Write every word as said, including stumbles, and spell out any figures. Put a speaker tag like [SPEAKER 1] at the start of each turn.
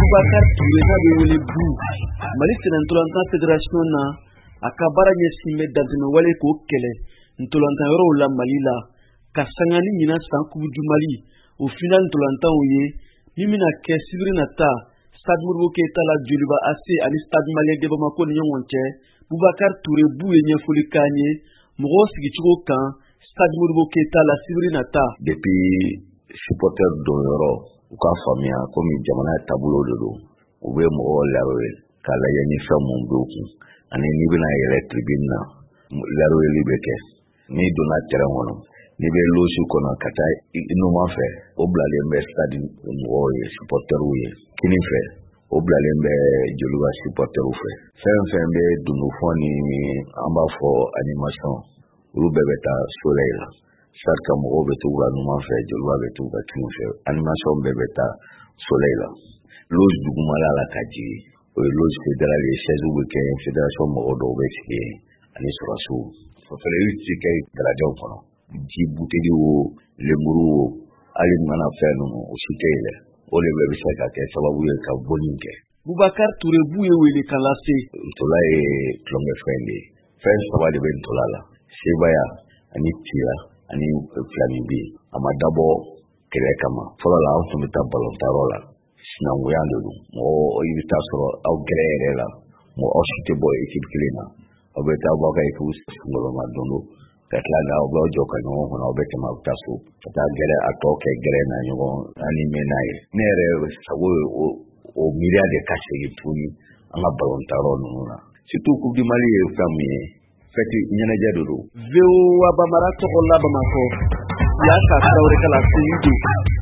[SPEAKER 1] Boubacar Touré n'a bɛ wele bu Mali tɛnɛn ntolantan fédération na a ka baara ɲɛsin bɛ dantɛmɛ wale k'o kɛlɛ ntolantan yɔrɔw la Mali la ka sanga ni ɲinan san Coupe du Mali o final ntolantanw ye min bɛna kɛ sibiri nata Stade Modibo Keita la Joliba A C ani Stade Malien de Bamako ni ɲɔgɔn cɛ. Boubacar Touré bu ye ɲɛfɔli k'an ye mɔgɔw sigicogo kan Stade Modibo Keita la sibiri nata.
[SPEAKER 2] Depuis supporter don yɔrɔ u ka faamuya komi jamana taabolo de don u bɛ mɔgɔw laroye ka lajɛ ni fɛn mun b'u kun ani n'i bɛna yɛlɛ tribune na laroyeli bɛ kɛ n'i donna terrain kɔnɔ n'i bɛ loge kɔnɔ ka taa numan fɛ o bilalen bɛ stade mɔgɔw ye supporterw ye kini fɛ o bilalen bɛ Joliba supporterw fɛ fɛn fɛn bɛ dundufɔn ni an b'a fɔ animation olu bɛɛ bɛ taa soleil la sarka mɔgɔw bɛ t'u ka numan fɛ Joliba bɛ t'u ka kini fɛ animation bɛɛ bɛ taa soleil la loge dugumala la ka jigin o ye loge fédérale ye chaise bɛ kɛ fédération mɔgɔw dɔw bɛ sigi ani surasiw o fɛnɛ y'u ci kɛ garajaw kɔnɔ ji buteli o lemuru o hali mana fɛn ninnu o si tɛ yɛlɛ o de bɛ se ka kɛ sababu ye ka bɔli kɛ.
[SPEAKER 1] Boubacar Touré bu ye wele kan lase.
[SPEAKER 2] Ntola ye tulonkɛ fɛn de ye fɛn saba de bɛ ntola la sebaya ani tira ani filaninbi a ma dabɔ kɛlɛ kama fɔlɔ la an tun bɛ taa ballon la sinankuya de don mɔgɔ i bɛ taa sɔrɔ aw gɛrɛ yɛrɛ la mɔgɔ aw si tɛ bɔ équipe kelen na aw bɛ taa bɔ ka équipe sungɔlɔma don do ka tila la aw b'aw jɔ ka ɲɔgɔn kɔnɔ aw bɛ tɛmɛ aw bɛ taa so ka taa gɛrɛ a tɔ kɛ gɛrɛ na ɲɔgɔn ani mɛn n'a ye ne yɛrɛ sago ye o miiriya de ka segin tuguni an ka ballon ninnu na surtout Coupe du Mali ye fɛn min ye fɛti ɲɛnajɛ de don.
[SPEAKER 1] V O A Bamara tɔgɔ la Bamakɔ Yaka Traoré kala Seyide.